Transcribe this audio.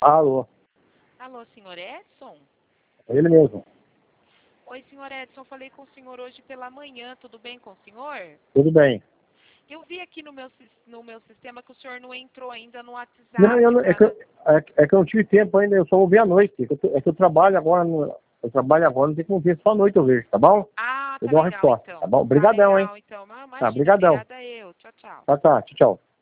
Alô, Alô, senhor Edson? ele mesmo. Oi, senhor Edson, falei com o senhor hoje pela manhã, tudo bem com o senhor? Tudo bem. Eu vi aqui no meu sistema que o senhor não entrou ainda no WhatsApp. Não, é que eu não tive tempo ainda, eu só ouvi à noite. É que eu trabalho agora, eu trabalho agora, não tem como ver, só à noite eu vejo, tá bom? Ah, Eu tá dou uma legal, resposta, então. tá bom? Tá Obrigadão, hein? legal, então. Mas Tá, imagina, brigadão. obrigada eu. Tchau, tchau. Tá, tchau, tchau.